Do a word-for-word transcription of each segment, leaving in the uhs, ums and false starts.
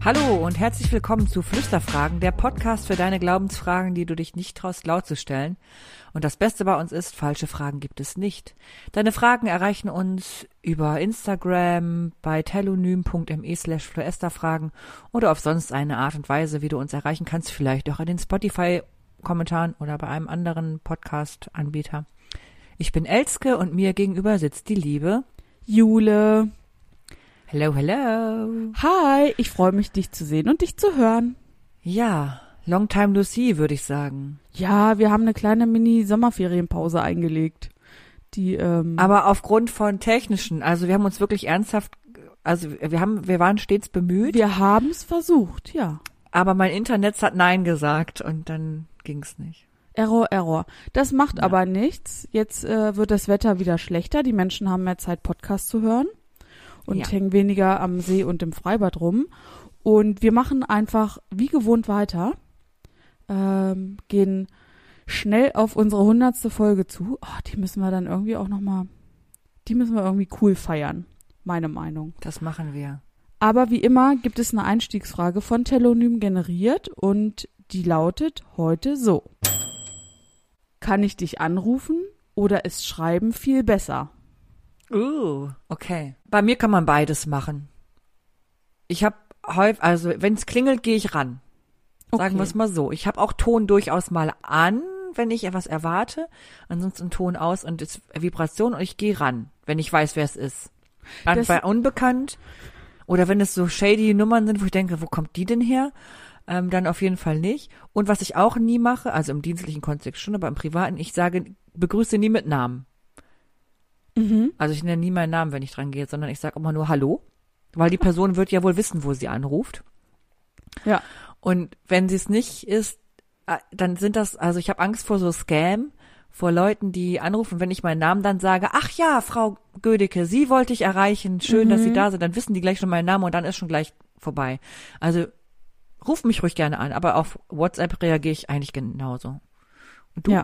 Hallo und herzlich willkommen zu Flüsterfragen, der Podcast für deine Glaubensfragen, die du dich nicht traust, laut zu stellen. Und das Beste bei uns ist, falsche Fragen gibt es nicht. Deine Fragen erreichen uns über Instagram bei telonym.me slash flüsterfragen oder auf sonst eine Art und Weise, wie du uns erreichen kannst, vielleicht auch in den Spotify-Kommentaren oder bei einem anderen Podcast-Anbieter. Ich bin Elske und mir gegenüber sitzt die liebe Jule. Hello, hello. Hi, ich freue mich, dich zu sehen und dich zu hören. Ja, long time no see, würde ich sagen. Ja, wir haben eine kleine Mini-Sommerferienpause eingelegt. Die, ähm Aber aufgrund von technischen, also wir haben uns wirklich ernsthaft, also wir haben, wir waren stets bemüht. Wir haben es versucht, ja. Aber mein Internet hat Nein gesagt und dann ging's nicht. Error, Error. Das macht Ja. aber nichts. Jetzt äh, wird das Wetter wieder schlechter. Die Menschen haben mehr Zeit, Podcast zu hören. Und Ja. hängen weniger am See und im Freibad rum. Und wir machen einfach wie gewohnt weiter, ähm, gehen schnell auf unsere hundertste Folge zu. Oh, die müssen wir dann irgendwie auch nochmal, die müssen wir irgendwie cool feiern, meine Meinung. Das machen wir. Aber wie immer gibt es eine Einstiegsfrage von Telonym generiert und die lautet heute so. Kann ich dich anrufen oder ist Schreiben viel besser? Uh, okay. Bei mir kann man beides machen. Ich habe häufig, also wenn es klingelt, gehe ich ran. Sagen Okay. wir es mal so. Ich habe auch Ton durchaus mal an, wenn ich etwas erwarte. Ansonsten Ton aus und es Vibration und ich gehe ran, wenn ich weiß, wer es ist. Dann Das- bei unbekannt oder wenn es so shady Nummern sind, wo ich denke, wo kommt die denn her? Ähm, dann auf jeden Fall nicht. Und was ich auch nie mache, also im dienstlichen Kontext schon, aber im privaten, ich sage, begrüße nie mit Namen. Mhm. Also ich nenne nie meinen Namen, wenn ich dran gehe, sondern ich sage immer nur Hallo, weil die Person wird ja wohl wissen, wo sie anruft. Ja. Und wenn sie es nicht ist, äh, dann sind das, also ich habe Angst vor so Scam, vor Leuten, die anrufen, wenn ich meinen Namen dann sage, ach ja, Frau Gödecke, Sie wollte ich erreichen, schön, dass Sie da sind, dann wissen die gleich schon meinen Namen und dann ist schon gleich vorbei. Also ruf mich ruhig gerne an, aber auf WhatsApp reagiere ich eigentlich genauso. Und du? Ja.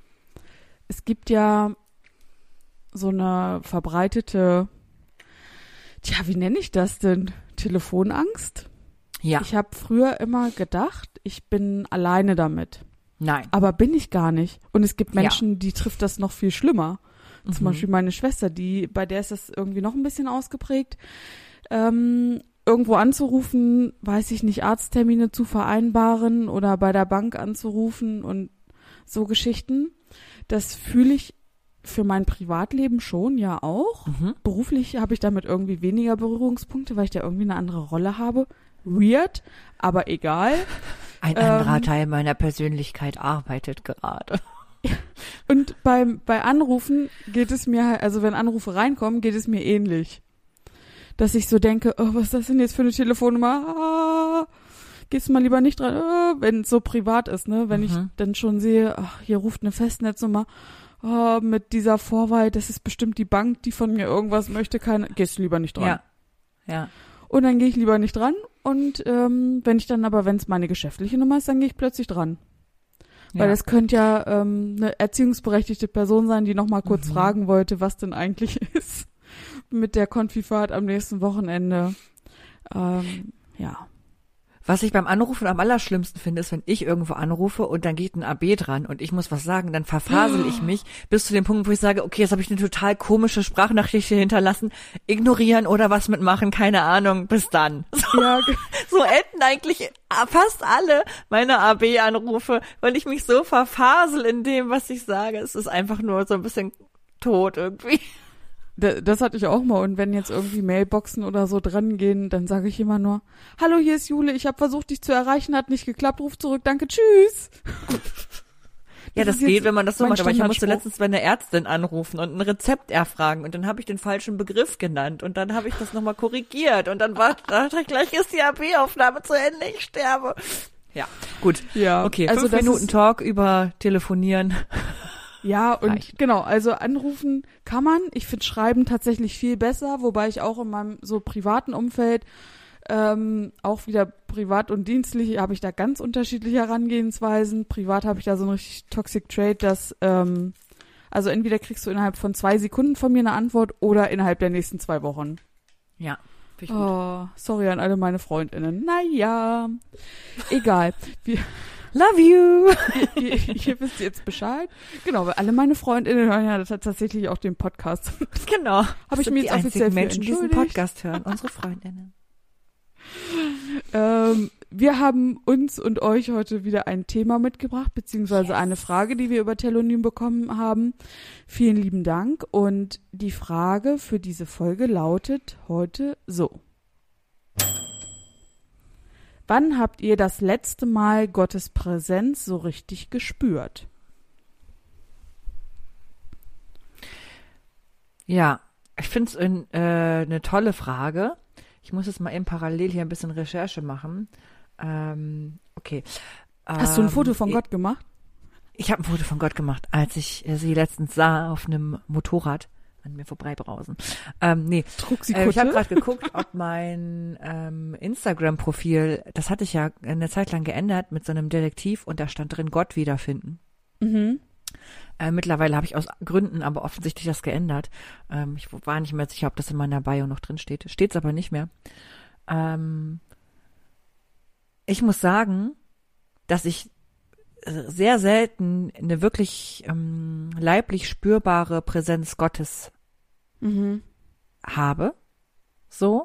Es gibt ja so eine verbreitete, tja, wie nenne ich das denn? Telefonangst? Ja. Ich habe früher immer gedacht, ich bin alleine damit. Nein. Aber bin ich gar nicht. Und es gibt Menschen, die trifft das noch viel schlimmer. Zum Mhm. Beispiel meine Schwester, die, bei der ist das irgendwie noch ein bisschen ausgeprägt. Ähm, irgendwo anzurufen, weiß ich nicht, Arzttermine zu vereinbaren oder bei der Bank anzurufen und so Geschichten. Das fühle ich für mein Privatleben schon, ja auch. Mhm. Beruflich habe ich damit irgendwie weniger Berührungspunkte, weil ich da irgendwie eine andere Rolle habe. Weird, aber egal. Ein Ähm, anderer Teil meiner Persönlichkeit arbeitet gerade. Und beim, bei Anrufen geht es mir, also wenn Anrufe reinkommen, geht es mir ähnlich. Dass ich so denke, oh, was ist das denn jetzt für eine Telefonnummer? Ah, gehst du mal lieber nicht dran, ah, wenn es so privat ist, ne? Wenn Mhm. ich dann schon sehe, ach, hier ruft eine Festnetznummer, oh, mit dieser Vorwahl, das ist bestimmt die Bank, die von mir irgendwas möchte, keine, gehst du lieber nicht dran. Ja. Ja. Und dann gehe ich lieber nicht dran und ähm, wenn ich dann aber, wenn es meine geschäftliche Nummer ist, dann gehe ich plötzlich dran. Weil ja. das könnte ja ähm, eine erziehungsberechtigte Person sein, die noch mal kurz Mhm. fragen wollte, was denn eigentlich ist mit der Konfifahrt am nächsten Wochenende. Ähm, ja. Was ich beim Anrufen am allerschlimmsten finde, ist, wenn ich irgendwo anrufe und dann geht ein A B dran und ich muss was sagen, dann verfasel ich mich bis zu dem Punkt, wo ich sage, okay, jetzt habe ich eine total komische Sprachnachricht hier hinterlassen, ignorieren oder was mitmachen, keine Ahnung, bis dann. So, Ja, so enden eigentlich fast alle meine A B-Anrufe, weil ich mich so verfasel in dem, was ich sage. Es ist einfach nur so ein bisschen tot irgendwie. Da- Das hatte ich auch mal. Und wenn jetzt irgendwie Mailboxen oder so dran gehen, dann sage ich immer nur, hallo, hier ist Jule, ich habe versucht, dich zu erreichen, hat nicht geklappt, ruf zurück, danke, tschüss. Ja, das ist jetzt geht, wenn man das so mein macht. Aber ich musste Standardspruch. letztens bei einer Ärztin anrufen und ein Rezept erfragen und dann habe ich den falschen Begriff genannt und dann habe ich das nochmal korrigiert und dann war, dachte ich, gleich ist die A B-Aufnahme zu Ende, ich sterbe. Ja, gut. Ja, Okay, also fünf das Minuten ist- Talk über Telefonieren. Ja, und Reicht. genau, also anrufen kann man. Ich finde Schreiben tatsächlich viel besser, wobei ich auch in meinem so privaten Umfeld, ähm, auch wieder privat und dienstlich, habe ich da ganz unterschiedliche Herangehensweisen. Privat habe ich da so einen richtig toxic Trait, dass, ähm, also entweder kriegst du innerhalb von zwei Sekunden von mir eine Antwort oder innerhalb der nächsten zwei Wochen. Ja, Finde ich gut. Oh, sorry an alle meine Freundinnen. Naja, egal. Wir, Love you! ihr, ihr, ihr wisst jetzt Bescheid. Genau, weil alle meine Freundinnen hören ja tatsächlich auch den Podcast. Genau. Habe ich mir jetzt offiziell für Menschen, die diesen entschuldigt. Podcast hören, unsere Freundinnen. Ähm, wir haben uns und euch heute wieder ein Thema mitgebracht, beziehungsweise Yes. eine Frage, die wir über Telonym bekommen haben. Vielen lieben Dank. Und die Frage für diese Folge lautet heute so. Wann habt ihr das letzte Mal Gottes Präsenz so richtig gespürt? Ja, ich finde es äh, eine tolle Frage. Ich muss jetzt mal eben parallel hier ein bisschen Recherche machen. Ähm, okay. Hast du ein Ähm, Foto von ich- Gott gemacht? Ich habe ein Foto von Gott gemacht, als ich äh, sie letztens sah auf einem Motorrad an mir vorbeibrausen. Ähm, nee, Trug sie äh, ich habe Kutte? gerade geguckt, ob mein ähm, Instagram-Profil, das hatte ich ja eine Zeit lang geändert mit so einem Detektiv und da stand drin Gott wiederfinden. Mhm. Äh, mittlerweile habe ich aus Gründen aber offensichtlich das geändert. Ähm, ich war nicht mehr sicher, ob das in meiner Bio noch drin steht. Steht's aber nicht mehr. Ähm, ich muss sagen, dass ich äh, sehr selten eine wirklich ähm, leiblich spürbare Präsenz Gottes Mhm. habe. So.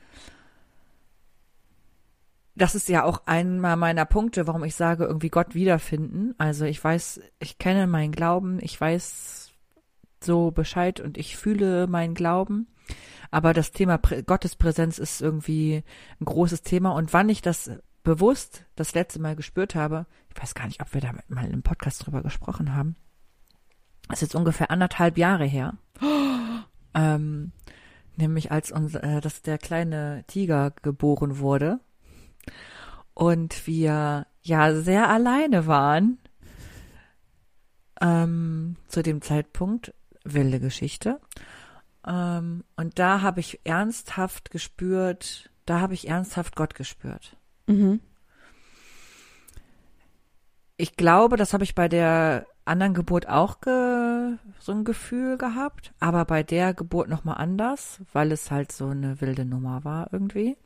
Das ist ja auch einer meiner Punkte, warum ich sage, irgendwie Gott wiederfinden. Also ich weiß, ich kenne meinen Glauben, ich weiß so Bescheid und ich fühle meinen Glauben. Aber das Thema Prä- Gottespräsenz ist irgendwie ein großes Thema. Und wann ich das bewusst das letzte Mal gespürt habe, ich weiß gar nicht, ob wir da mal im Podcast drüber gesprochen haben, das ist jetzt ungefähr anderthalb Jahre her. ähm, nämlich als unser, äh, dass der kleine Tiger geboren wurde. Und wir ja sehr alleine waren ähm, zu dem Zeitpunkt, wilde Geschichte. Ähm, und da habe ich ernsthaft gespürt, da habe ich ernsthaft Gott gespürt. Mhm. Ich glaube, das habe ich bei der anderen Geburt auch ge so ein Gefühl gehabt, aber bei der Geburt nochmal anders, weil es halt so eine wilde Nummer war irgendwie.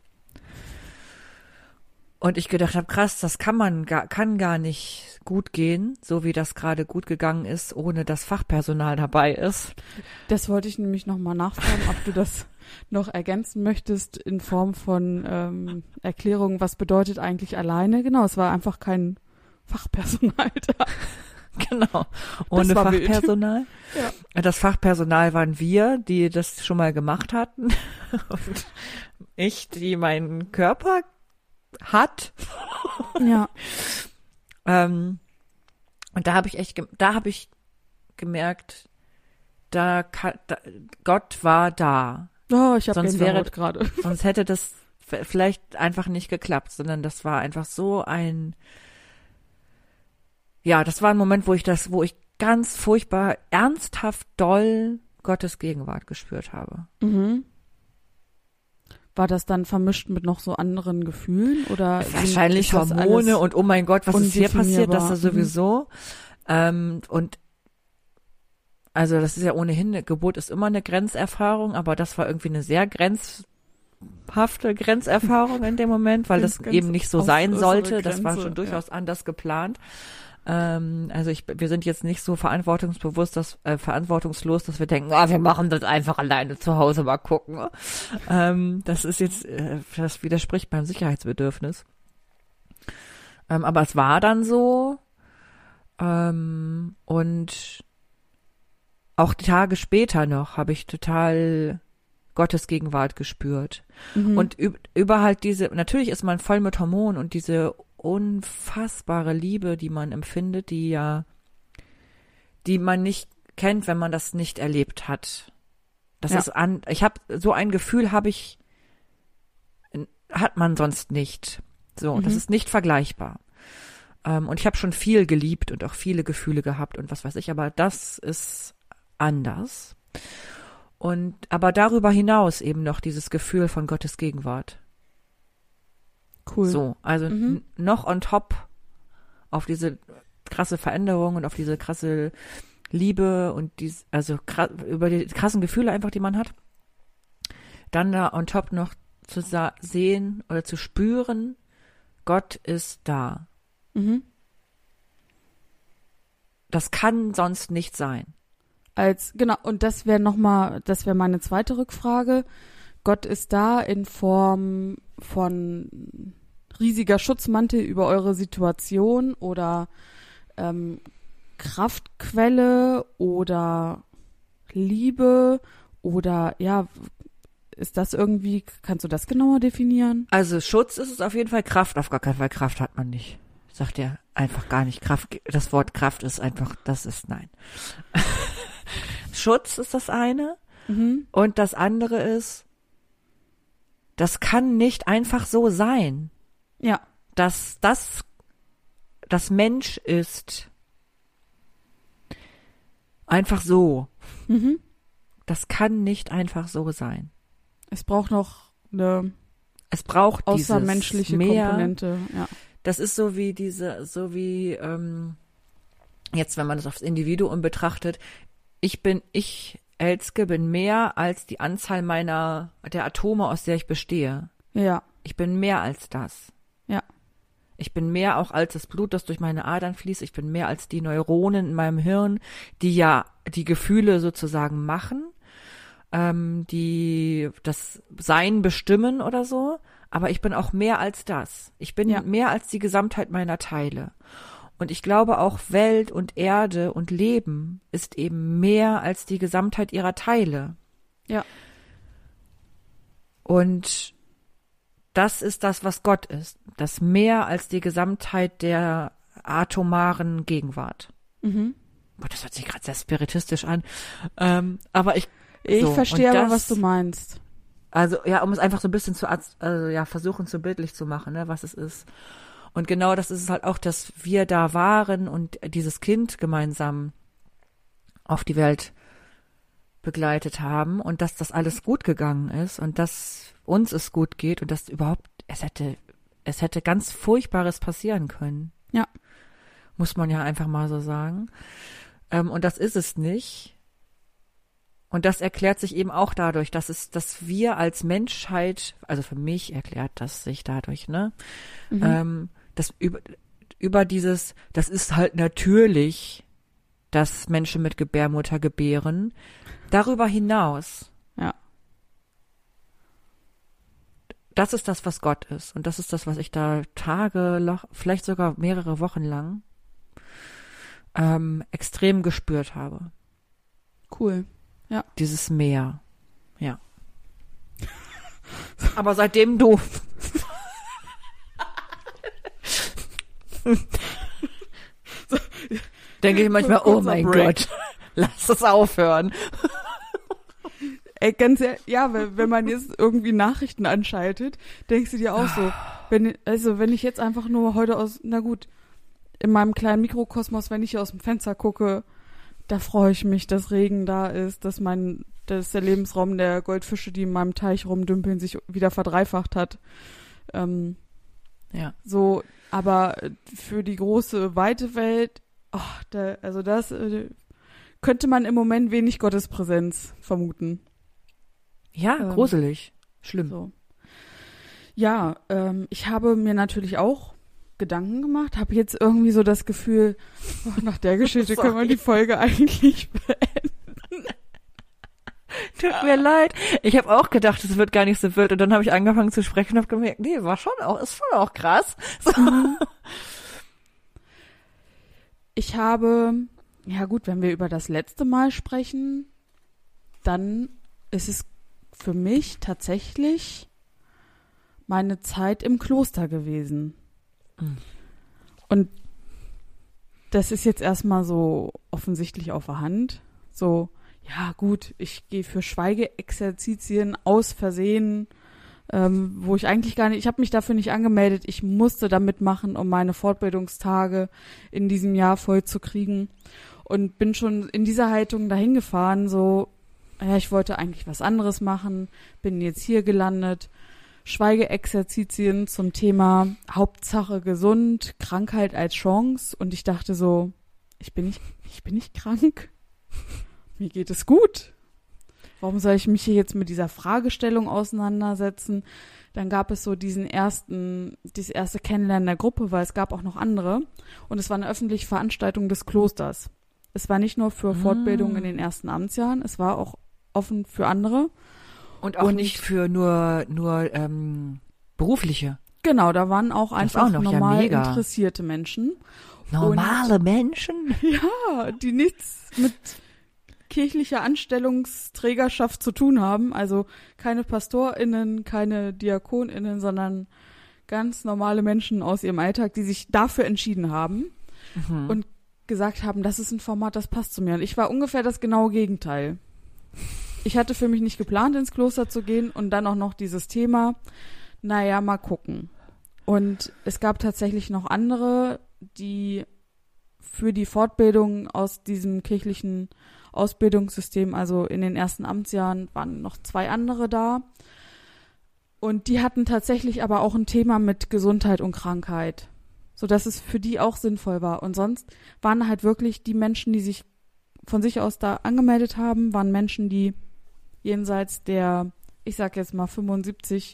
Und ich gedacht habe, krass, das kann man gar, kann gar nicht gut gehen, so wie das gerade gut gegangen ist, ohne dass Fachpersonal dabei ist. Das wollte ich nämlich nochmal nachfragen, ob du das noch ergänzen möchtest in Form von ähm, Erklärung, was bedeutet eigentlich alleine. Genau, es war einfach kein Fachpersonal da. Genau, ohne war wild. Fachpersonal. Ja. Das Fachpersonal waren wir, die das schon mal gemacht hatten. Und ich, die meinen Körper hat. Ja. Ähm, und da habe ich echt, gem- da habe ich gemerkt, da, kann, da Gott war da. Oh, ich habe Sonst wäre- Gänsehaut gerade. Sonst hätte das v- vielleicht einfach nicht geklappt, sondern das war einfach so ein, ja, das war ein Moment, wo ich das, wo ich ganz furchtbar, ernsthaft doll Gottes Gegenwart gespürt habe. Mhm. War das dann vermischt mit noch so anderen Gefühlen oder Wahrscheinlich ist das Hormone alles- und oh mein Gott, was ist hier passiert, das undefinierbar. ist sowieso. Ähm, und also das ist ja ohnehin, eine Geburt ist immer eine Grenzerfahrung, aber das war irgendwie eine sehr grenzhafte Grenzerfahrung in dem Moment, weil das Ganz eben nicht so auf sein äußere sollte. Das war Grenze, schon durchaus anders geplant. Ähm, also ich, wir sind jetzt nicht so verantwortungsbewusst, dass, äh, verantwortungslos, dass wir denken, ah, wir machen das einfach alleine zu Hause mal gucken. Ähm, das ist jetzt, äh, das widerspricht meinem Sicherheitsbedürfnis. Ähm, aber es war dann so. Ähm, und auch die Tage später noch habe ich total Gottes Gegenwart gespürt. Mhm. Und üb- über halt diese, natürlich ist man voll mit Hormonen und diese unfassbare Liebe, die man empfindet, die ja, die man nicht kennt, wenn man das nicht erlebt hat. Das Ja. ist an, ich habe so ein Gefühl habe ich, hat man sonst nicht. So, Mhm. das ist nicht vergleichbar. Ähm, und ich habe schon viel geliebt und auch viele Gefühle gehabt und was weiß ich, aber das ist anders. Und aber darüber hinaus eben noch dieses Gefühl von Gottes Gegenwart. Cool. So, also Mhm. n- noch on top auf diese krasse Veränderung und auf diese krasse Liebe und dies, also kra- über die krassen Gefühle einfach, die man hat. Dann da on top noch zu sa- sehen oder zu spüren, Gott ist da. Mhm. Das kann sonst nicht sein. Als, genau, und das wäre nochmal, das wäre meine zweite Rückfrage. Gott ist da in Form von riesiger Schutzmantel über eure Situation oder ähm, Kraftquelle oder Liebe oder ja, ist das irgendwie, kannst du das genauer definieren? Also Schutz ist es auf jeden Fall, Kraft auf gar keinen Fall. Kraft hat man nicht. Sagt er einfach gar nicht. Kraft, das Wort Kraft ist einfach, das ist nein. Schutz ist das eine. Mhm. Und das andere ist, das kann nicht einfach so sein, Ja. dass das das Mensch ist. Einfach so. Mhm. Das kann nicht einfach so sein. Es braucht noch eine Es braucht außermenschliche dieses mehr. Komponente. Ja. Das ist so wie diese, so wie ähm, jetzt, wenn man das aufs Individuum betrachtet. Ich bin, ich, Elske, bin mehr als die Anzahl meiner, der Atome, aus der ich bestehe. Ja. Ich bin mehr als das. Ja. Ich bin mehr auch als das Blut, das durch meine Adern fließt. Ich bin mehr als die Neuronen in meinem Hirn, die ja die Gefühle sozusagen machen, ähm, die das Sein bestimmen oder so. Aber ich bin auch mehr als das. Ich bin Ja. mehr als die Gesamtheit meiner Teile. Und ich glaube auch Welt und Erde und Leben ist eben mehr als die Gesamtheit ihrer Teile. Ja. Und das ist das, was Gott ist. Das mehr als die Gesamtheit der atomaren Gegenwart. Mhm. Boah, das hört sich gerade sehr spiritistisch an. Ähm, aber ich Ich so, verstehe und aber, das- was du meinst. Also ja, um es einfach so ein bisschen zu also, ja versuchen zu bildlich zu machen, ne, was es ist. Und genau das ist es halt auch, dass wir da waren und dieses Kind gemeinsam auf die Welt begleitet haben und dass das alles gut gegangen ist und dass uns es gut geht und dass überhaupt es hätte es hätte ganz Furchtbares passieren können. Ja. Muss man ja einfach mal so sagen. Ähm, und das ist es nicht. Und das erklärt sich eben auch dadurch, dass es, dass wir als Menschheit, also für mich erklärt das sich dadurch, ne, Mhm. ähm, dass über, über dieses, das ist halt natürlich, dass Menschen mit Gebärmutter gebären, darüber hinaus. Ja. Das ist das, was Gott ist. Und das ist das, was ich da Tage, vielleicht sogar mehrere Wochen lang ähm, extrem gespürt habe. Cool. Dieses Meer. Ja. Aber seitdem du. Denke ich manchmal, oh Kurzer mein Break. Gott, lass es aufhören. Ey, ganz ehrlich, ja, wenn, wenn man jetzt irgendwie Nachrichten anschaltet, denkst du dir auch so, wenn, also wenn ich jetzt einfach nur heute aus, na gut, in meinem kleinen Mikrokosmos, wenn ich hier aus dem Fenster gucke, da freue ich mich, dass Regen da ist, dass mein, dass der Lebensraum der Goldfische, die in meinem Teich rumdümpeln, sich wieder verdreifacht hat. Ähm, Ja. so, aber für die große, weite Welt, oh, da, also das äh, könnte man im Moment wenig Gottespräsenz vermuten. Ja, Ähm, gruselig. Schlimm. So. Ja, ähm, ich habe mir natürlich auch Gedanken gemacht, habe jetzt irgendwie so das Gefühl, oh, nach der Geschichte können wir Sorry. die Folge eigentlich beenden. Tut mir leid. Ich habe auch gedacht, es wird gar nicht so wild. Und dann habe ich angefangen zu sprechen und habe gemerkt, nee, war schon auch, ist schon auch krass. So. Ich habe, ja gut, wenn wir über das letzte Mal sprechen, dann ist es für mich tatsächlich meine Zeit im Kloster gewesen. Mhm. Und das ist jetzt erstmal so offensichtlich auf der Hand. So, ja gut, ich gehe für Schweigeexerzitien aus Versehen, ähm, wo ich eigentlich gar nicht, ich habe mich dafür nicht angemeldet. Ich musste da mitmachen, um meine Fortbildungstage in diesem Jahr voll zu kriegen. Und bin schon in dieser Haltung dahin gefahren, so, ja, ich wollte eigentlich was anderes machen, bin jetzt hier gelandet. Schweigeexerzitien zum Thema Hauptsache gesund, Krankheit als Chance. Und ich dachte so, ich bin nicht, ich bin nicht krank. Mir geht es gut. warum soll ich mich hier jetzt mit dieser Fragestellung auseinandersetzen? Dann gab es so diesen ersten, dieses erste Kennenlernen der Gruppe, weil es gab auch noch andere. Und es war eine öffentliche Veranstaltung des Klosters. Es war nicht nur für Fortbildung in den ersten Amtsjahren, es war auch offen für andere. Und auch Und nicht für nur, nur ähm, berufliche. Genau, da waren auch Das einfach auch noch, ja, normal mega. interessierte Menschen. Normale Menschen? Ja, die nichts mit kirchlicher Anstellungsträgerschaft zu tun haben. Also keine PastorInnen, keine DiakonInnen, sondern ganz normale Menschen aus ihrem Alltag, die sich dafür entschieden haben Mhm. und gesagt haben, das ist ein Format, das passt zu mir. Und ich war ungefähr das genaue Gegenteil. Ich hatte für mich nicht geplant, ins Kloster zu gehen und dann auch noch dieses Thema, naja, mal gucken. Und es gab tatsächlich noch andere, die für die Fortbildung aus diesem kirchlichen Ausbildungssystem, also in den ersten Amtsjahren, waren noch zwei andere da. Und die hatten tatsächlich aber auch ein Thema mit Gesundheit und Krankheit, sodass es für die auch sinnvoll war. Und sonst waren halt wirklich die Menschen, die sich von sich aus da angemeldet haben, waren Menschen, die jenseits der, ich sag jetzt mal fünfundsiebzig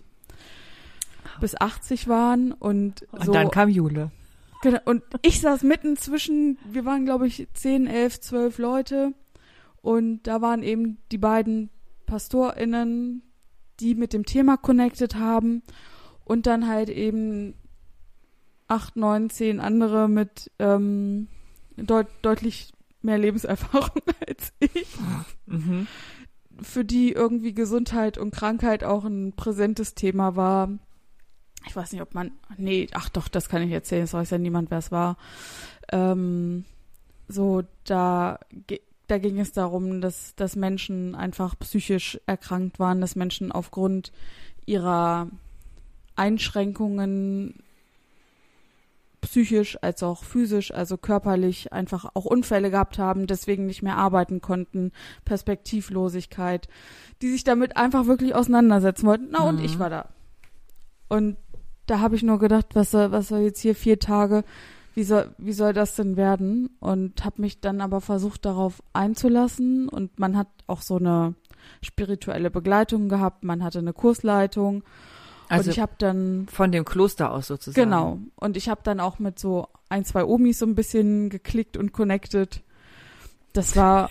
bis achtzig waren und, Und so. dann kam Jule. Genau, und ich saß mitten zwischen, wir waren glaube ich zehn, elf, zwölf Leute und da waren eben die beiden PastorInnen, die mit dem Thema connected haben und dann halt eben acht, neun, zehn andere mit ähm, deut- deutlich mehr Lebenserfahrung als ich, Mhm. für die irgendwie Gesundheit und Krankheit auch ein präsentes Thema war. Ich weiß nicht, ob man, nee, ach doch, das kann ich erzählen, es weiß ja niemand, wer es war. Ähm, so, da, ge- da ging es darum, dass, dass Menschen einfach psychisch erkrankt waren, dass Menschen aufgrund ihrer Einschränkungen psychisch als auch physisch, also körperlich einfach auch Unfälle gehabt haben, deswegen nicht mehr arbeiten konnten, Perspektivlosigkeit, die sich damit einfach wirklich auseinandersetzen wollten. Na, und Mhm. ich war da. Und da habe ich nur gedacht, was soll, was soll jetzt hier vier Tage, wie soll, wie soll das denn werden? Und habe mich dann aber versucht, darauf einzulassen. Und man hat auch so eine spirituelle Begleitung gehabt, man hatte eine Kursleitung. Also und ich habe dann von dem Kloster aus sozusagen. Genau. Und ich habe dann auch mit so ein, zwei Omis so ein bisschen geklickt und connected. Das war,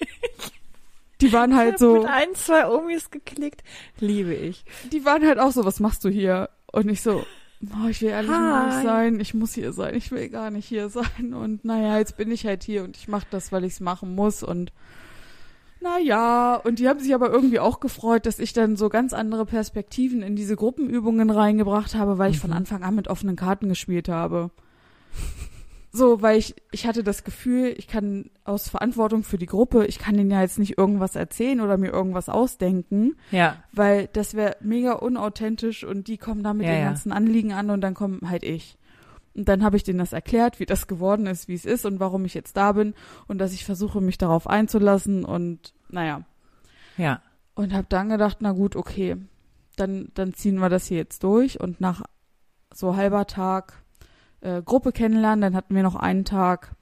die waren halt Ich hab so, mit ein, zwei Omis geklickt. Liebe ich. die waren halt auch so, was machst du hier? Und ich so, oh, ich will ehrlich Hi. nicht sein, ich muss hier sein, ich will gar nicht hier sein. Und naja, jetzt bin ich halt hier und ich mache das, weil ich es machen muss. Und naja, und die haben sich aber irgendwie auch gefreut, dass ich dann so ganz andere Perspektiven in diese Gruppenübungen reingebracht habe, weil ich von Mhm. Anfang an mit offenen Karten gespielt habe. So, weil ich, ich hatte das Gefühl, ich kann aus Verantwortung für die Gruppe, ich kann denen ja jetzt nicht irgendwas erzählen oder mir irgendwas ausdenken, Ja. weil das wäre mega unauthentisch und die kommen da mit Ja, den ja. ganzen Anliegen an und dann komme halt ich. Und dann habe ich denen das erklärt, wie das geworden ist, wie es ist und warum ich jetzt da bin und dass ich versuche, mich darauf einzulassen und naja. Ja. Und habe dann gedacht, na gut, okay, dann, dann ziehen wir das hier jetzt durch und nach so halber Tag äh, Gruppe kennenlernen, dann hatten wir noch einen Tag,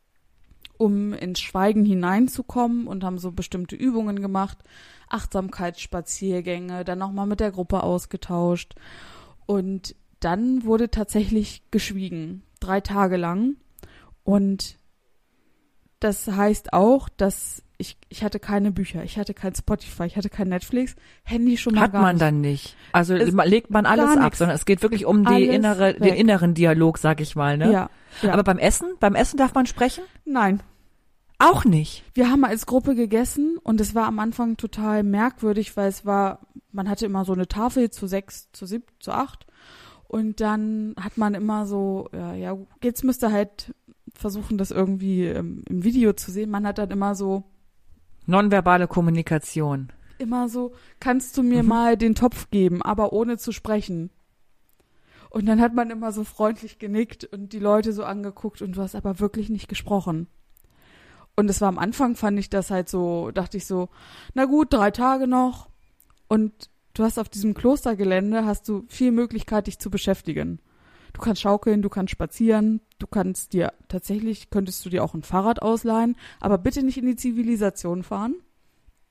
um ins Schweigen hineinzukommen und haben so bestimmte Übungen gemacht, Achtsamkeitsspaziergänge, dann nochmal mit der Gruppe ausgetauscht und dann wurde tatsächlich geschwiegen, drei Tage lang. Und das heißt auch, dass ich, ich hatte keine Bücher, ich hatte kein Spotify, ich hatte kein Netflix, Handy schon mal Hat gar man nicht. dann nicht. Also Es- legt man alles gar ab, nix. sondern es geht wirklich um die Alles innere, den weg. inneren Dialog, sag ich mal, ne? Ja, ja. Aber beim Essen, beim Essen darf man sprechen? Nein. Auch nicht. Wir haben als Gruppe gegessen und es war am Anfang total merkwürdig, weil es war, man hatte immer so eine Tafel zu sechs, zu sieben, zu acht und dann hat man immer so, ja, ja, jetzt müsst ihr halt versuchen, das irgendwie ähm, im Video zu sehen. Man hat dann immer so, Nonverbale Kommunikation. immer so, kannst du mir Mhm. mal den Topf geben, aber ohne zu sprechen. Und dann hat man immer so freundlich genickt und die Leute so angeguckt und du hast aber wirklich nicht gesprochen. Und es war am Anfang, fand ich das halt so, dachte ich so, na gut, drei Tage noch und du hast auf diesem Klostergelände, hast du viel Möglichkeit, dich zu beschäftigen. Du kannst schaukeln, du kannst spazieren, du kannst dir, tatsächlich könntest du dir auch ein Fahrrad ausleihen, aber bitte nicht in die Zivilisation fahren.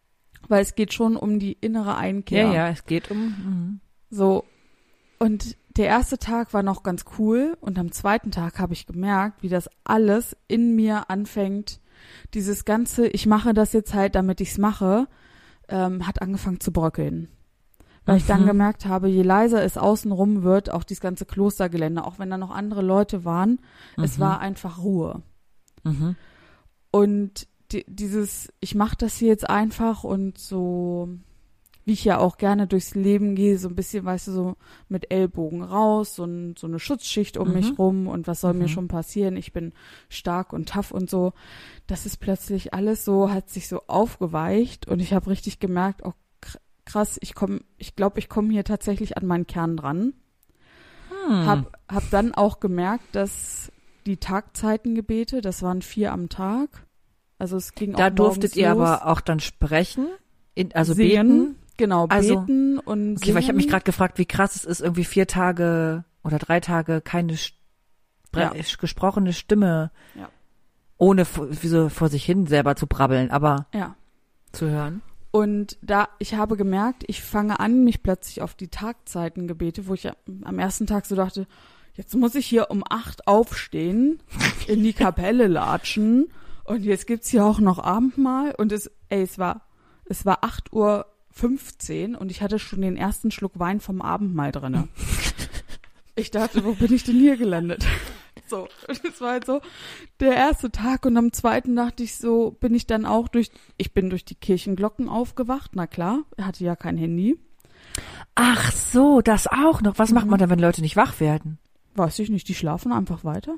weil es geht schon um die innere Einkehr. Ja, ja, es geht um... Mhm. So, und der erste Tag war noch ganz cool und am zweiten Tag habe ich gemerkt, wie das alles in mir anfängt, dieses ganze, ich mache das jetzt halt, damit ich's mache, ähm, hat angefangen zu bröckeln. Weil mhm. ich dann gemerkt habe, je leiser es außenrum wird, auch dieses ganze Klostergelände, auch wenn da noch andere Leute waren, mhm. es war einfach Ruhe. Mhm. Und die, dieses, ich mache das hier jetzt einfach und so, wie ich ja auch gerne durchs Leben gehe, so ein bisschen, weißt du, so mit Ellbogen raus, so, ein, so eine Schutzschicht um mhm. mich rum und was soll mhm. mir schon passieren, ich bin stark und tough und so. Das ist plötzlich alles so, hat sich so aufgeweicht und ich habe richtig gemerkt, oh krass, ich komme, ich glaube, ich komme hier tatsächlich an meinen Kern dran. Hm. Hab, hab dann auch gemerkt, dass die Tagzeitengebete, das waren vier am Tag, also es ging da auch durftet ihr los. Aber auch dann sprechen, in, also singen, beten? Genau, also, beten und okay, singen. weil ich habe mich gerade gefragt, wie krass es ist, irgendwie vier Tage oder drei Tage keine Spre- Ja. gesprochene Stimme, Ja. ohne wie so vor sich hin selber zu brabbeln, aber Ja. zu hören. Und da, ich habe gemerkt, ich fange an, mich plötzlich auf die Tagzeitengebete, wo ich ja am ersten Tag so dachte, jetzt muss ich hier um acht aufstehen, in die Kapelle latschen und jetzt gibt's hier auch noch Abendmahl und es, ey, es war, es war acht Uhr fünfzehn und ich hatte schon den ersten Schluck Wein vom Abendmahl drinne. Ich dachte, wo bin ich denn hier gelandet? So, das war halt so der erste Tag und am zweiten dachte ich so, bin ich dann auch durch, ich bin durch die Kirchenglocken aufgewacht, na klar, er hatte ja kein Handy. Ach so, das auch noch. Was mhm. macht man denn, wenn Leute nicht wach werden? Weiß ich nicht, die schlafen einfach weiter.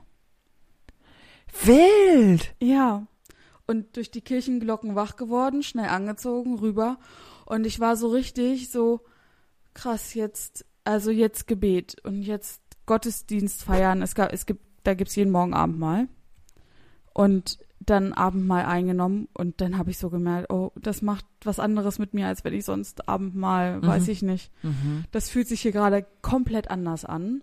Wild! Ja, und durch die Kirchenglocken wach geworden, schnell angezogen, rüber und ich war so richtig so, krass, jetzt, also jetzt Gebet und jetzt Gottesdienst feiern, es gab, es gibt da gibt's jeden Morgen Abendmahl und dann Abendmahl eingenommen und dann habe ich so gemerkt, oh, das macht was anderes mit mir, als wenn ich sonst Abendmahl, mhm. weiß ich nicht. Mhm. Das fühlt sich hier gerade komplett anders an.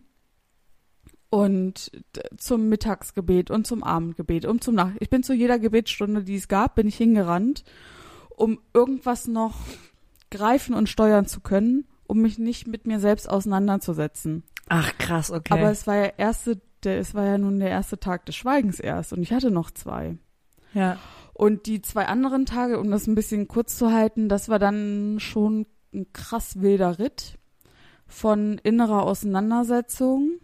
Und zum Mittagsgebet und zum Abendgebet und zum Nacht. Ich bin zu jeder Gebetsstunde, die es gab, bin ich hingerannt, um irgendwas noch greifen und steuern zu können, um mich nicht mit mir selbst auseinanderzusetzen. Ach krass, okay. Aber es war ja erste Der, es war ja nun der erste Tag des Schweigens erst und ich hatte noch zwei. Ja. Und die zwei anderen Tage, um das ein bisschen kurz zu halten, das war dann schon ein krass wilder Ritt von innerer Auseinandersetzung,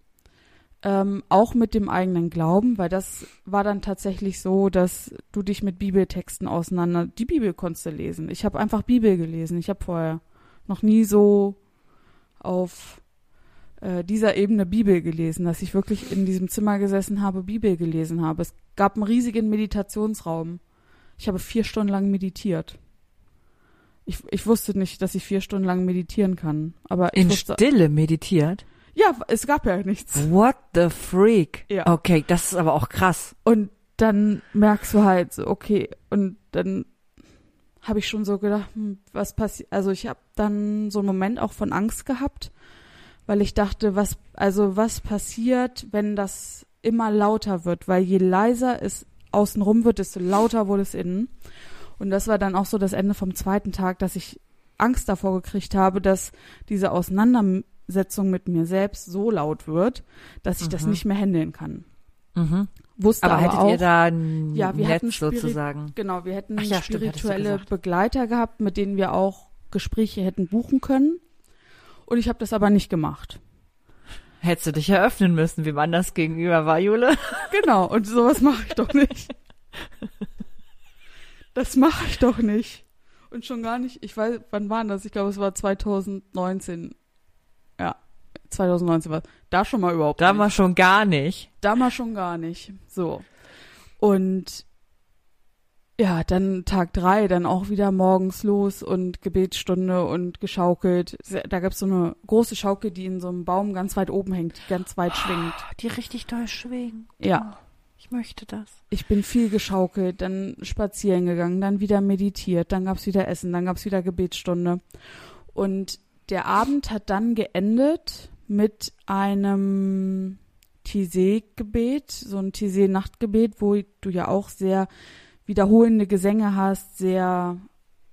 ähm, auch mit dem eigenen Glauben, weil das war dann tatsächlich so, dass du dich mit Bibeltexten auseinander, die Bibel konntest du lesen. Ich habe einfach Bibel gelesen. Ich habe vorher noch nie so auf dieser Ebene Bibel gelesen, dass ich wirklich in diesem Zimmer gesessen habe, Bibel gelesen habe. Es gab einen riesigen Meditationsraum. Ich habe vier Stunden lang meditiert. Ich, ich wusste nicht, dass ich vier Stunden lang meditieren kann. Aber ich in wusste, Stille meditiert? Ja, es gab ja nichts. What the freak? Ja. Okay, das ist aber auch krass. Und dann merkst du halt so, okay, und dann habe ich schon so gedacht, hm, was passiert? Also ich habe dann so einen Moment auch von Angst gehabt, weil ich dachte, was, also was passiert, wenn das immer lauter wird, weil je leiser es außenrum wird, desto lauter wurde es innen. Und das war dann auch so das Ende vom zweiten Tag, dass ich Angst davor gekriegt habe, dass diese Auseinandersetzung mit mir selbst so laut wird, dass ich mhm. das nicht mehr handeln kann. Mhm. Wusste aber, aber hättet auch, ihr da ein ja, wir Netz hatten Spiri- sozusagen? Genau, wir hätten Ach ja, stimmt, spirituelle Begleiter gehabt, mit denen wir auch Gespräche hätten buchen können. Und ich habe das aber nicht gemacht. Hättest du dich eröffnen müssen, wie man das gegenüber war, Jule? Genau, und sowas mache ich doch nicht. Das mache ich doch nicht. Und schon gar nicht, ich weiß, wann war das? Ich glaube, es war zwanzig neunzehn. Ja, zwanzig neunzehn war es. Da schon mal überhaupt da nicht. Da mal schon gar nicht. Da mal schon gar nicht. So. Und ja, dann Tag drei, dann auch wieder morgens los und Gebetsstunde und geschaukelt. Da gab's so eine große Schaukel, die in so einem Baum ganz weit oben hängt, die ganz weit schwingt. Die richtig doll schwingt. Ja. Oh, ich möchte das. Ich bin viel geschaukelt, dann spazieren gegangen, dann wieder meditiert, dann gab's wieder Essen, dann gab's wieder Gebetsstunde. Und der Abend hat dann geendet mit einem Tisé-Gebet, so ein Tisé-Nachtgebet, wo du ja auch sehr wiederholende Gesänge hast, sehr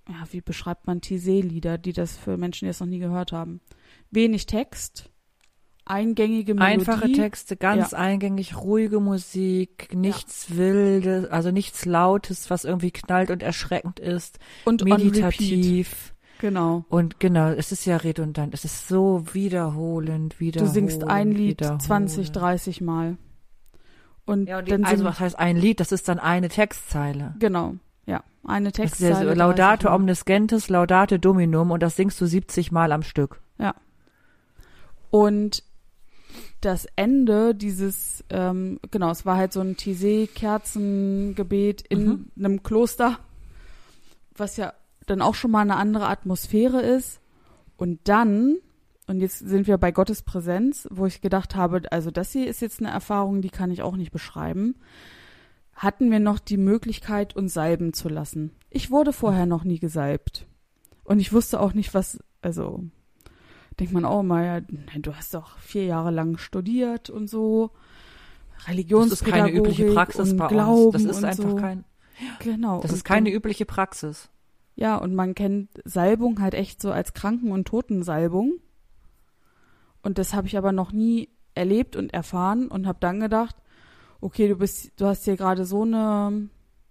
ja, wie beschreibt man Tisé-Lieder, die das für Menschen, die das noch nie gehört haben? Wenig Text, eingängige Melodie. Einfache Texte, ganz ja. eingängig, ruhige Musik, nichts ja. Wildes, also nichts Lautes, was irgendwie knallt und erschreckend ist. Und meditativ. Genau. Und genau, es ist ja redundant, es ist so wiederholend, wiederholend. Du singst ein Lied zwanzig, dreißig Mal. Und ja, und die, dann also was heißt ein Lied? Das ist dann eine Textzeile. Genau, ja, eine Textzeile. Das ist ja so, Laudate omniscientes, Laudate dominum, und das singst du siebzig Mal am Stück. Ja. Und das Ende dieses, ähm, genau, es war halt so ein Tisé-Kerzengebet in mhm. einem Kloster, was ja dann auch schon mal eine andere Atmosphäre ist. Und dann, und jetzt sind wir bei Gottes Präsenz, wo ich gedacht habe, also das hier ist jetzt eine Erfahrung, die kann ich auch nicht beschreiben, hatten wir noch die Möglichkeit, uns salben zu lassen. Ich wurde vorher noch nie gesalbt. Und ich wusste auch nicht, was, also denkt man auch mal, ja, du hast doch vier Jahre lang studiert und so, Religionspädagogik, das ist keine übliche Praxis und bei Glauben uns. Das ist und einfach so. kein, genau. Das ist keine übliche Praxis. Ja, und man kennt Salbung halt echt so als Kranken- und Totensalbung. Und das habe ich aber noch nie erlebt und erfahren und habe dann gedacht, okay, du bist, du hast hier gerade so eine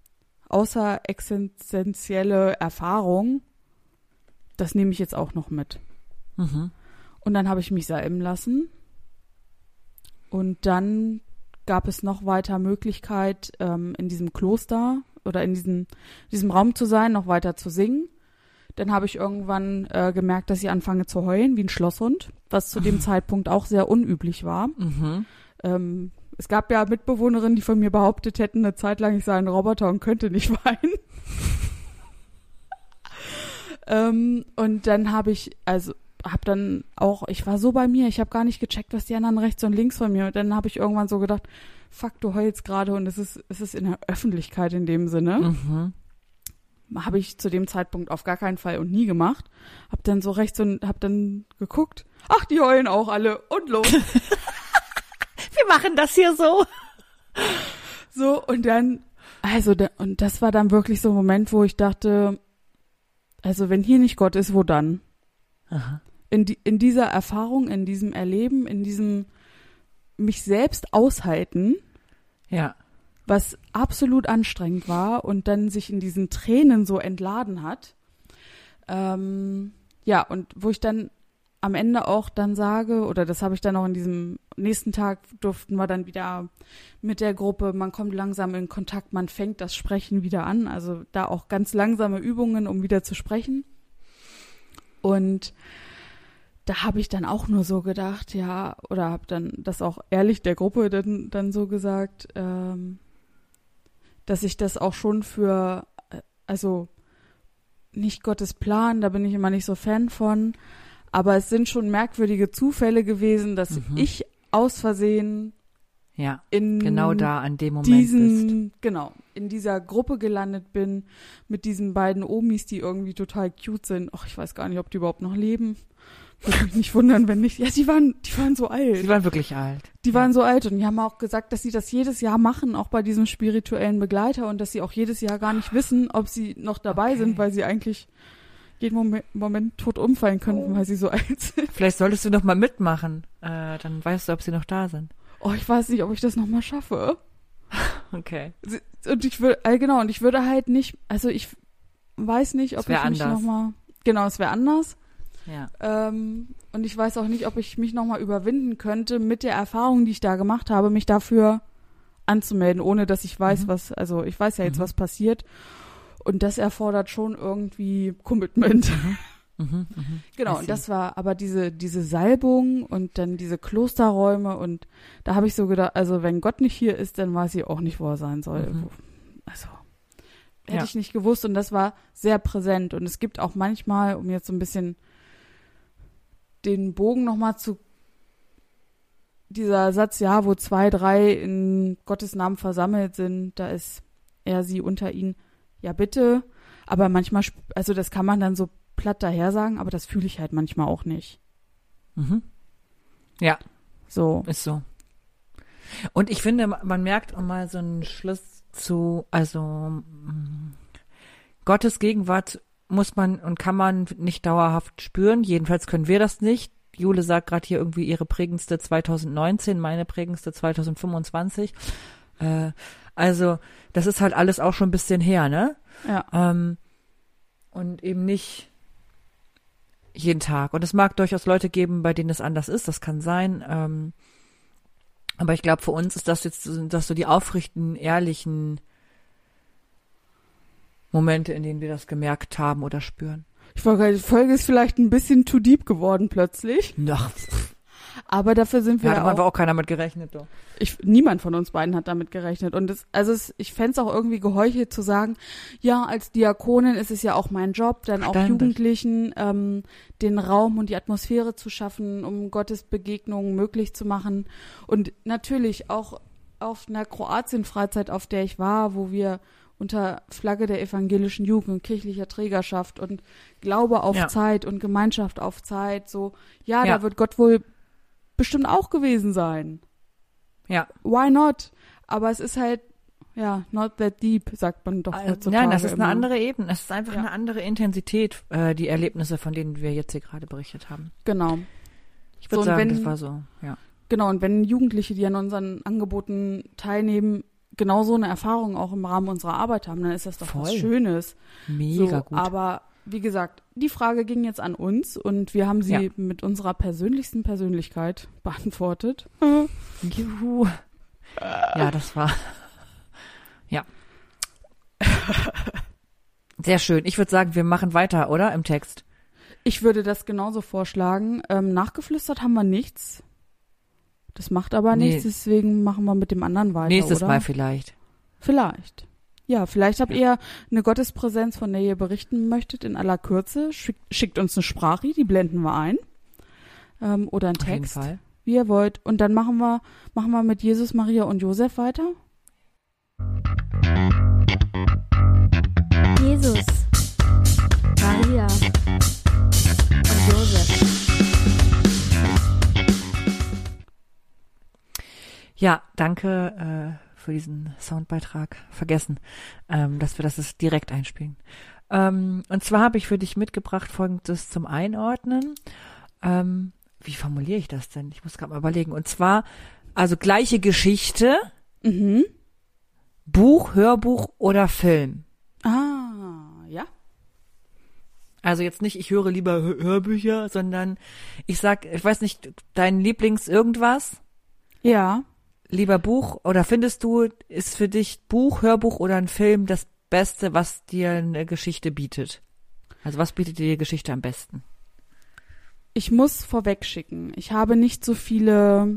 außerexistenzielle Erfahrung, das nehme ich jetzt auch noch mit. Mhm. Und dann habe ich mich salben lassen. Und dann gab es noch weiter Möglichkeit, ähm, in diesem Kloster oder in diesem, diesem Raum zu sein, noch weiter zu singen. Dann habe ich irgendwann äh, gemerkt, dass ich anfange zu heulen, wie ein Schlosshund, was zu dem Zeitpunkt auch sehr unüblich war. Mhm. Ähm, es gab ja Mitbewohnerinnen, die von mir behauptet hätten, eine Zeit lang, ich sei ein Roboter und könnte nicht weinen. ähm, und dann habe ich, also habe dann auch, ich war so bei mir, ich habe gar nicht gecheckt, was die anderen rechts und links von mir. Und dann habe ich irgendwann so gedacht, fuck, du heulst gerade und es ist, es ist in der Öffentlichkeit in dem Sinne. Mhm. Habe ich zu dem Zeitpunkt auf gar keinen Fall und nie gemacht. Hab dann so rechts und hab dann geguckt, ach, die heulen auch alle und los. Wir machen das hier so. So, und dann, also, da, und das war dann wirklich so ein Moment, wo ich dachte, also wenn hier nicht Gott ist, wo dann? Aha. In, die, in dieser Erfahrung, in diesem Erleben, in diesem mich selbst aushalten, ja, was absolut anstrengend war und dann sich in diesen Tränen so entladen hat. Ähm, ja, und wo ich dann am Ende auch dann sage, oder das habe ich dann auch in diesem nächsten Tag, durften wir dann wieder mit der Gruppe, man kommt langsam in Kontakt, man fängt das Sprechen wieder an, also da auch ganz langsame Übungen, um wieder zu sprechen. Und da habe ich dann auch nur so gedacht, ja, oder habe dann das auch ehrlich der Gruppe dann, dann so gesagt, ähm, dass ich das auch schon für, also nicht Gottes Plan, da bin ich immer nicht so Fan von, aber es sind schon merkwürdige Zufälle gewesen, dass mhm. ich aus Versehen ja, in genau da an dem Moment diesen, bist. Genau, in dieser Gruppe gelandet bin, mit diesen beiden Omis, die irgendwie total cute sind. Ach, ich weiß gar nicht, ob die überhaupt noch leben. Würde mich nicht wundern, wenn nicht. Ja, die waren, die waren so alt. Die waren wirklich alt. Die ja. waren so alt und die haben auch gesagt, dass sie das jedes Jahr machen, auch bei diesem spirituellen Begleiter und dass sie auch jedes Jahr gar nicht wissen, ob sie noch dabei okay. sind, weil sie eigentlich jeden Moment, Moment tot umfallen könnten, weil sie so alt sind. Vielleicht solltest du noch mal mitmachen, äh, dann weißt du, ob sie noch da sind. Oh, ich weiß nicht, ob ich das noch mal schaffe. Okay. Und ich würde, äh, genau, und ich würde halt nicht, also ich weiß nicht, ob ich anders. mich noch mal, genau, es wäre anders. Ja. Ähm, und ich weiß auch nicht, ob ich mich noch mal überwinden könnte, mit der Erfahrung, die ich da gemacht habe, mich dafür anzumelden, ohne dass ich weiß, mhm. was, also ich weiß ja jetzt, mhm. was passiert. Und das erfordert schon irgendwie Commitment. Mhm. Mhm, mh. Genau, und das war aber diese, diese Salbung und dann diese Klosterräume und da habe ich so gedacht, also wenn Gott nicht hier ist, dann weiß ich auch nicht, wo er sein soll. Mhm. Also hätte ja. ich nicht gewusst und das war sehr präsent und es gibt auch manchmal, um jetzt so ein bisschen den Bogen nochmal zu dieser Satz, ja, wo zwei, drei in Gottes Namen versammelt sind, da ist er, sie unter ihnen, ja bitte, aber manchmal, also das kann man dann so platt daher sagen, aber das fühle ich halt manchmal auch nicht. Mhm. Ja. So. Ist so. Und ich finde, man merkt auch mal so einen Schluss zu, also mh, Gottes Gegenwart muss man und kann man nicht dauerhaft spüren. Jedenfalls können wir das nicht. Jule sagt gerade hier irgendwie ihre prägendste zwanzig neunzehn, meine prägendste zwanzig fünfundzwanzig. Äh, also das ist halt alles auch schon ein bisschen her, ne? Ja. Ähm, und eben nicht jeden Tag. Und es mag durchaus Leute geben, bei denen es anders ist. Das kann sein. Ähm, aber ich glaube, für uns ist das jetzt, dass so die aufrichtigen, ehrlichen Momente, in denen wir das gemerkt haben oder spüren. Ich wollte gerade, die Folge ist vielleicht ein bisschen too deep geworden plötzlich. Ach, Aber dafür sind wir ja, da hat auch, auch keiner mit gerechnet, doch. ich, niemand von uns beiden hat damit gerechnet. Und es, also es, ich fände es auch irgendwie geheuchelt zu sagen, ja, als Diakonin ist es ja auch mein Job, dann auch Ständig. Jugendlichen ähm, den Raum und die Atmosphäre zu schaffen, um Gottes Begegnungen möglich zu machen. Und natürlich auch auf einer Kroatien-Freizeit, auf der ich war, wo wir unter Flagge der evangelischen Jugend und kirchlicher Trägerschaft und Glaube auf Ja. Zeit und Gemeinschaft auf Zeit, so, ja, Ja. da wird Gott wohl bestimmt auch gewesen sein. Ja. Why not? Aber es ist halt, ja, not that deep, sagt man doch Also, heutzutage nein, das ist immer. eine andere Ebene. Es ist einfach Ja. eine andere Intensität, äh, die Erlebnisse, von denen wir jetzt hier gerade berichtet haben. Genau. Ich würde So, und sagen, wenn- das war so, ja. Genau, und wenn Jugendliche, die an unseren Angeboten teilnehmen, genau so eine Erfahrung auch im Rahmen unserer Arbeit haben, dann ist das doch Voll. was Schönes. Mega so, gut. Aber wie gesagt, die Frage ging jetzt an uns und wir haben sie Ja. mit unserer persönlichsten Persönlichkeit beantwortet. Juhu. Ja, das war, ja. Sehr schön. Ich würde sagen, wir machen weiter, oder? Im Text. Ich würde das genauso vorschlagen. Ähm, nachgeflüstert haben wir nichts. Das macht aber Nee. nichts, deswegen machen wir mit dem anderen weiter, Nächstes oder? Mal vielleicht. Vielleicht. Ja, vielleicht habt ihr eine Gottespräsenz, von der ihr berichten möchtet, in aller Kürze. Schick, schickt uns eine Sprache, die blenden wir ein. Ähm, oder einen Auf jeden Text, Fall. wie ihr wollt. Und dann machen wir, machen wir mit Jesus, Maria und Josef weiter. Jesus, Maria und Josef. Ja, danke äh, für diesen Soundbeitrag. Vergessen, ähm, dass wir das jetzt direkt einspielen. Ähm, und zwar habe ich für dich mitgebracht Folgendes zum Einordnen. Ähm, wie formuliere ich das denn? Ich muss gerade mal überlegen. Und zwar, also gleiche Geschichte, Mhm. Buch, Hörbuch oder Film. Ah, ja. Also jetzt nicht, ich höre lieber Hör- Hörbücher, sondern ich sag, ich weiß nicht, dein Lieblings irgendwas? Ja. Lieber Buch, oder findest du, ist für dich Buch, Hörbuch oder ein Film das Beste, was dir eine Geschichte bietet? Also was bietet dir die Geschichte am besten? Ich muss vorweg schicken. Ich habe nicht so viele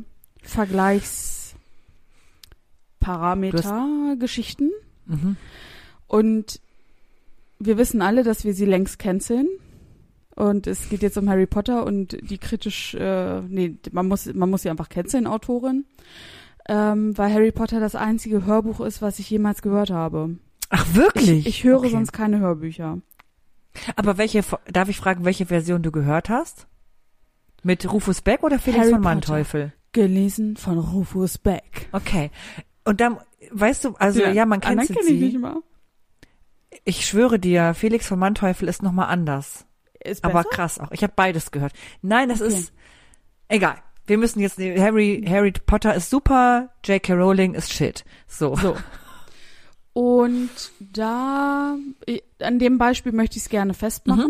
Vergleichsparameter, Geschichten. Mhm. Und wir wissen alle, dass wir sie längst canceln. Und es geht jetzt um Harry Potter und die kritisch, äh, nee, man muss, man muss sie einfach canceln, Autorin. Ähm, weil Harry Potter das einzige Hörbuch ist, was ich jemals gehört habe. Ach wirklich? Ich, ich höre Okay. sonst keine Hörbücher. Aber welche, darf ich fragen, welche Version du gehört hast? Mit Rufus Beck oder Felix Harry von Potter. Manteuffel? Gelesen von Rufus Beck. Okay. Und dann, weißt du, also ja, man kennt Anderen sie. kenne ich nicht mal. Ich schwöre dir, Felix von Manteuffel ist nochmal anders. Ist Aber besser? krass auch. Ich habe beides gehört. Nein, das Okay. ist egal. Wir müssen jetzt Harry Harry Potter ist super, J K Rowling ist shit. So. So. Und da, ich- an dem Beispiel möchte ich es gerne festmachen.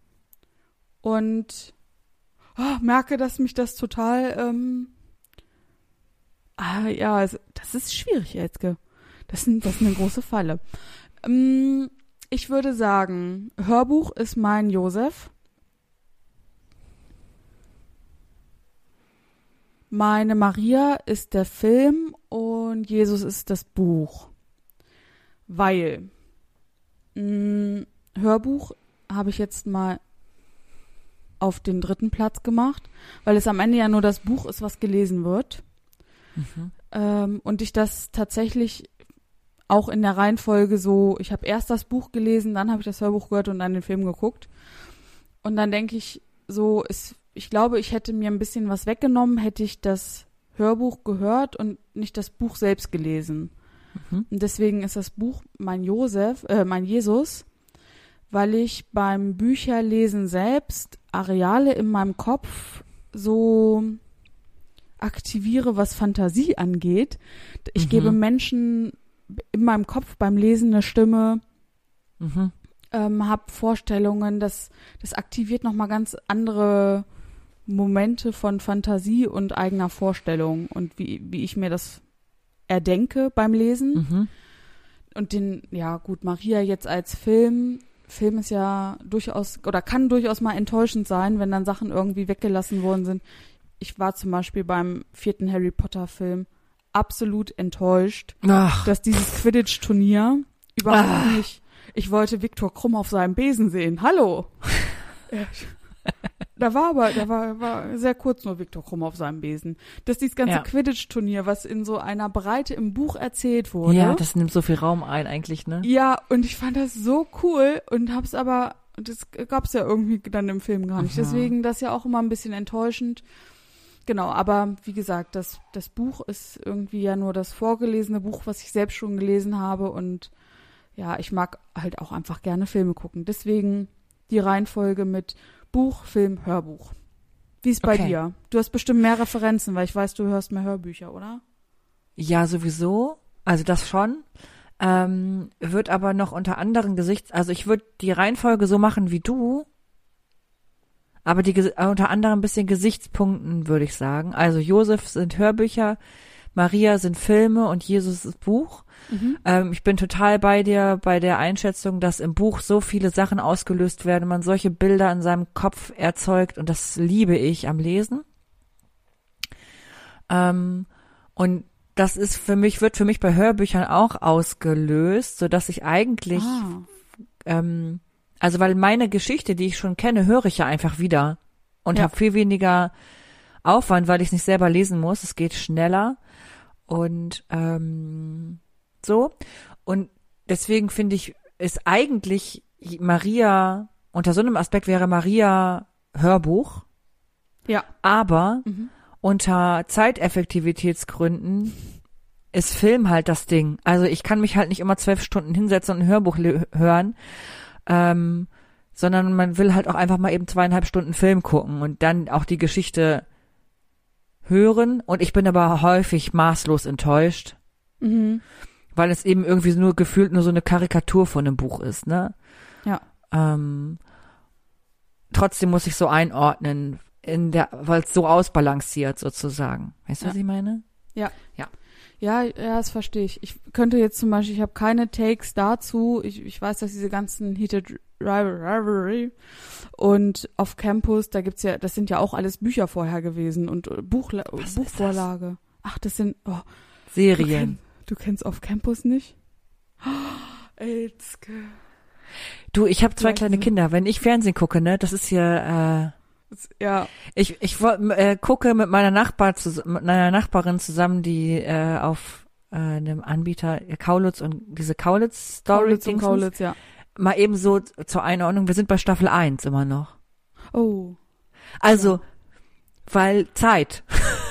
Und oh, merke, dass mich das total, ähm, ah, ja, also, das ist schwierig, Elske. Das, ist- das ist eine große Falle. Ähm, ich würde sagen, Hörbuch ist mein Josef. Meine Maria ist der Film und Jesus ist das Buch. Weil mh, Hörbuch habe ich jetzt mal auf den dritten Platz gemacht, weil es am Ende ja nur das Buch ist, was gelesen wird. Mhm. Ähm, und ich das tatsächlich auch in der Reihenfolge so, ich habe erst das Buch gelesen, dann habe ich das Hörbuch gehört und dann den Film geguckt. Und dann denke ich so, ist, ich glaube, ich hätte mir ein bisschen was weggenommen, hätte ich das Hörbuch gehört und nicht das Buch selbst gelesen. Mhm. Und deswegen ist das Buch mein Josef, äh, mein Jesus, weil ich beim Bücherlesen selbst Areale in meinem Kopf so aktiviere, was Fantasie angeht. Ich Mhm. gebe Menschen in meinem Kopf beim Lesen eine Stimme, Mhm. ähm, habe Vorstellungen, das, das aktiviert nochmal ganz andere Momente von Fantasie und eigener Vorstellung und wie, wie ich mir das erdenke beim Lesen. Mhm. Und den, ja gut, Maria jetzt als Film, Film ist ja durchaus, oder kann durchaus mal enttäuschend sein, wenn dann Sachen irgendwie weggelassen worden sind. Ich war zum Beispiel beim vierten Harry Potter Film absolut enttäuscht, Ach, dass dieses Quidditch-Turnier überhaupt Ah. nicht, ich wollte Viktor Krumm auf seinem Besen sehen, hallo. Ja, Da war aber, da war, war sehr kurz nur Viktor Krumm auf seinem Besen. Dass dieses ganze Ja. Quidditch-Turnier, was in so einer Breite im Buch erzählt wurde. ja, das nimmt so viel Raum ein eigentlich, ne? Ja, und ich fand das so cool und hab's aber, das gab's ja irgendwie dann im Film gar nicht. Mhm. Deswegen das ja auch immer ein bisschen enttäuschend. Genau, aber wie gesagt, das, das Buch ist irgendwie ja nur das vorgelesene Buch, was ich selbst schon gelesen habe und ja, ich mag halt auch einfach gerne Filme gucken. Deswegen die Reihenfolge mit Buch, Film, Hörbuch. Wie ist bei Okay. dir? Du hast bestimmt mehr Referenzen, weil ich weiß, du hörst mehr Hörbücher, oder? Ja, sowieso. Also das schon. Ähm, wird aber noch unter anderen Gesichts, also ich würde die Reihenfolge so machen wie du, aber die Ges- äh, unter anderem ein bisschen Gesichtspunkten, würde ich sagen. Also Josef sind Hörbücher, Maria sind Filme und Jesus ist Buch. Mhm. Ähm, ich bin total bei dir bei der Einschätzung, dass im Buch so viele Sachen ausgelöst werden, man solche Bilder in seinem Kopf erzeugt und das liebe ich am Lesen. Ähm, und das ist für mich, wird für mich bei Hörbüchern auch ausgelöst, so dass ich eigentlich, Ah. ähm, also weil meine Geschichte, die ich schon kenne, höre ich ja einfach wieder und Ja. habe viel weniger Aufwand, weil ich es nicht selber lesen muss. Es geht schneller und ähm, so. Und deswegen finde ich, ist eigentlich Maria, unter so einem Aspekt wäre Maria Hörbuch, Ja. aber Mhm. unter Zeiteffektivitätsgründen ist Film halt das Ding. Also ich kann mich halt nicht immer zwölf Stunden hinsetzen und ein Hörbuch le- hören, ähm, sondern man will halt auch einfach mal eben zweieinhalb Stunden Film gucken und dann auch die Geschichte hören. Und ich bin aber häufig maßlos enttäuscht, Mhm. weil es eben irgendwie nur gefühlt nur so eine Karikatur von einem Buch ist, ne? Ja. Ähm, trotzdem muss ich so einordnen, in der, weil es so ausbalanciert sozusagen. Weißt du, Ja. was ich meine? Ja, ja, das verstehe ich. Ich könnte jetzt zum Beispiel, ich habe keine Takes dazu. Ich, ich weiß, dass diese ganzen Heated Rivalry und auf Campus, da gibt's ja, das sind ja auch alles Bücher vorher gewesen und äh, Buchla Was ist Buchvorlage. Ach, das sind, oh, du, Serien. kenn, du kennst auf Campus nicht? Oh, Elske. Du, ich habe zwei Vielleicht kleine so. Kinder. Wenn ich Fernsehen gucke, ne, das ist hier, Das- Ja, äh, ich ich woll- äh, gucke mit meiner Nachbar zus- mit meiner Nachbarin zusammen, die äh, auf äh, einem Anbieter äh, Kaulitz und diese Kaulitz Story Kaulitz und Dingsens. Kaulitz, ja. Mal eben so zur Einordnung. Wir sind bei Staffel eins immer noch. Oh, Also, Ja. weil Zeit.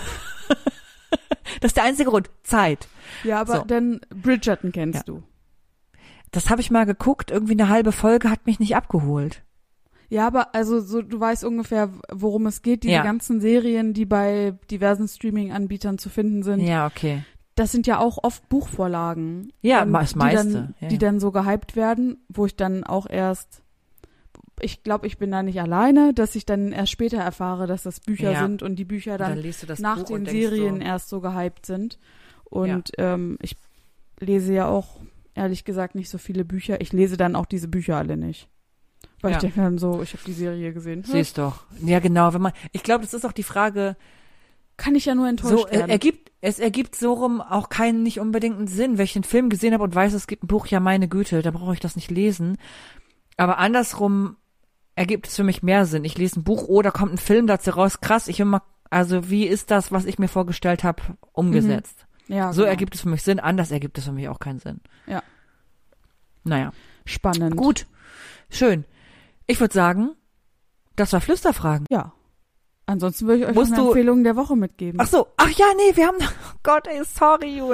Das ist der einzige Grund. Zeit. ja, aber So. dann Bridgerton kennst Ja. du. Das habe ich mal geguckt. Irgendwie eine halbe Folge hat mich nicht abgeholt. Ja, aber also so, du weißt ungefähr, worum es geht. Diese Ja. ganzen Serien, die bei diversen Streaming-Anbietern zu finden sind, Ja, okay. das sind ja auch oft Buchvorlagen. Ja, Und das die meiste, Dann, ja, die ja. dann so gehypt werden, wo ich dann auch erst, ich glaube, ich bin da nicht alleine, dass ich dann erst später erfahre, dass das Bücher Ja. sind und die Bücher Und dann dann liest du das nach Buch den und denkst Serien so, erst so gehypt sind. Und ähm, ich lese ja auch, ehrlich gesagt, nicht so viele Bücher. Ich lese dann auch diese Bücher alle nicht. Weil Ja. ich denke dann so, ich habe die Serie gesehen. Hm, siehst doch. Ja, genau. Wenn man, ich glaube, das ist auch die Frage, kann ich ja nur enttäuscht so, äh, werden. ergibt, es ergibt so rum auch keinen nicht unbedingten Sinn. Wenn ich einen Film gesehen habe und weiß, es gibt ein Buch, ja meine Güte, da brauche ich das nicht lesen. Aber andersrum ergibt es für mich mehr Sinn. Ich lese ein Buch oder kommt ein Film dazu raus. Krass, ich will mal, also wie ist das, was ich mir vorgestellt habe, umgesetzt? ja, So genau. ergibt es für mich Sinn, anders ergibt es für mich auch keinen Sinn. Ja. Naja, Spannend. gut, schön. Ich würde sagen, das war Flüsterfragen. Ja. Ansonsten würde ich euch Musst noch eine du- Empfehlung der Woche mitgeben. Ach so, ach ja, nee, wir haben, oh Gott, ey, sorry, Jule.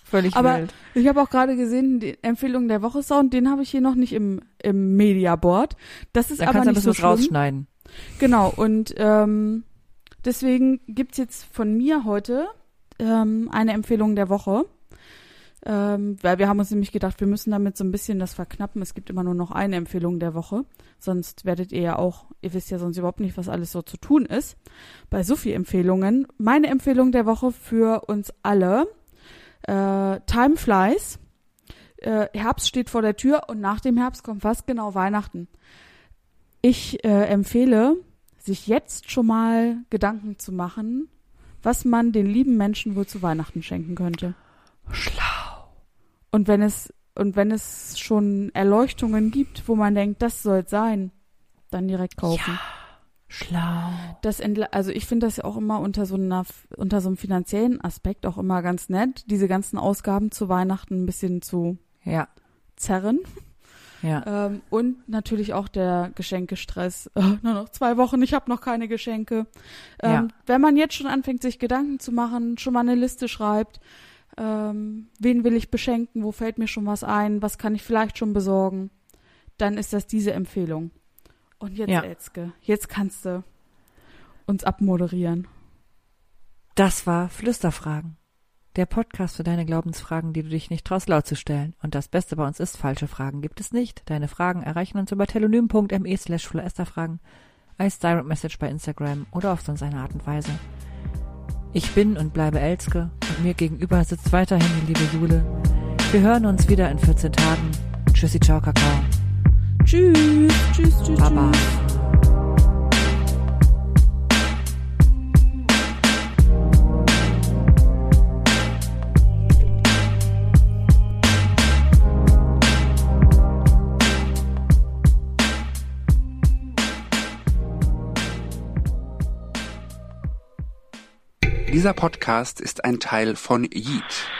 Völlig Aber wild. ich habe auch gerade gesehen, die Empfehlung der Woche Sound, den habe ich hier noch nicht im, im Mediaboard. Das ist Da aber kannst du ein nicht so bisschen was schlimm. rausschneiden. Genau, und ähm, deswegen gibt's jetzt von mir heute ähm, eine Empfehlung der Woche. Ähm, weil wir haben uns nämlich gedacht, wir müssen damit so ein bisschen das verknappen. Es gibt immer nur noch eine Empfehlung der Woche. Sonst werdet ihr ja auch, ihr wisst ja sonst überhaupt nicht, was alles so zu tun ist. Bei so viel Empfehlungen. Meine Empfehlung der Woche für uns alle. Äh, Time flies. Äh, Herbst steht vor der Tür und nach dem Herbst kommt was? Genau, Weihnachten. Ich äh, empfehle, sich jetzt schon mal Gedanken zu machen, was man den lieben Menschen wohl zu Weihnachten schenken könnte. Schlau. Und wenn es und wenn es schon Erleuchtungen gibt, wo man denkt, das soll es sein, dann direkt kaufen. Ja, schlau. Das entla- also ich finde das ja auch immer unter so einer unter so einem finanziellen Aspekt auch immer ganz nett, diese ganzen Ausgaben zu Weihnachten ein bisschen zu Ja, zerren. ja. Ähm, und natürlich auch der Geschenkestress. Äh, nur noch zwei Wochen, ich habe noch keine Geschenke. Ähm, Ja. Wenn man jetzt schon anfängt, sich Gedanken zu machen, schon mal eine Liste schreibt, ähm, wen will ich beschenken, wo fällt mir schon was ein, was kann ich vielleicht schon besorgen, dann ist das diese Empfehlung. Und jetzt, Ja. Elske, jetzt kannst du uns abmoderieren. Das war Flüsterfragen. Der Podcast für deine Glaubensfragen, die du dich nicht traust laut zu stellen. Und das Beste bei uns ist, falsche Fragen gibt es nicht. Deine Fragen erreichen uns über telonym.me slash flüsterfragen, als Direct Message bei Instagram oder auf sonst eine Art und Weise. Ich bin und bleibe Elske und mir gegenüber sitzt weiterhin die liebe Jule. Wir hören uns wieder in vierzehn Tagen. Tschüssi, ciao, Kakao. Tschüss, tschüss, tschüss, Baba. tschüss. Dieser Podcast ist ein Teil von Yeet.